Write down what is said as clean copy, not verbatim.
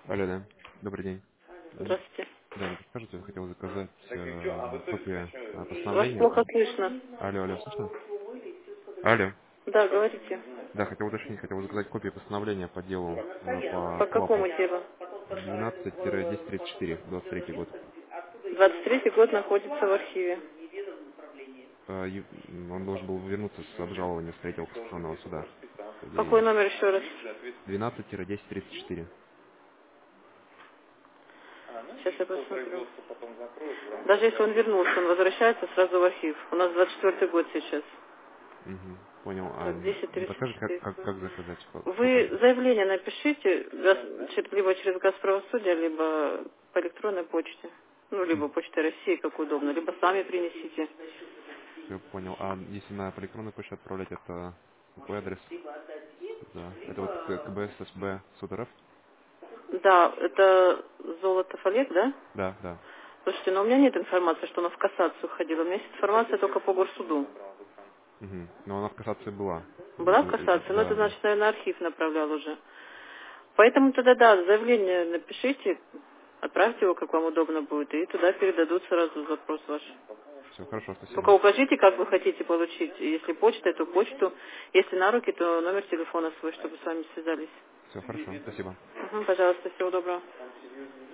Алло, да. Добрый день. Здравствуйте. Да, не подскажете, я хотел заказать копию Вас постановления. плохо слышно. Алло, слышно? Алло. Да, говорите. Да, хотел уточнить, хотел заказать копию постановления по делу по По какому ФЛАПу делу? 12-1034, 23 год. 23-й год находится в архиве. Он должен был вернуться с обжалования с третьего конституционного суда. Какой И номер еще раз? 12-1034. Сейчас я посмотрю. Даже если он вернулся, он возвращается сразу в архив. У нас 24-й год сейчас. Угу, понял. А Так, не подскажете, 10:34. как заказать? Вы заявление напишите либо через Газправосудие, либо по электронной почте. Ну, либо почта России, как удобно, либо сами принесите. Все, понял. А если на по электронной почте отправлять, это какой адрес? Да. Это вот КБССБ Суд РФ? Да, это Золотов Олег, да? Да, да. Слушайте, но у меня нет информации, что она в кассацию ходила. У меня есть информация только по горсуду. Угу. Но она в кассации была. Была в кассации, но это Да, да. значит, наверное, архив направлял уже. Поэтому тогда, да, заявление напишите, отправьте его, как вам удобно будет, и туда передадут сразу запрос ваш. Все, хорошо, Только спасибо. укажите, как вы хотите получить. Если почта, то почту. Если на руки, то номер телефона свой, чтобы с вами связались. Все, хорошо, спасибо. Пожалуйста, всего доброго.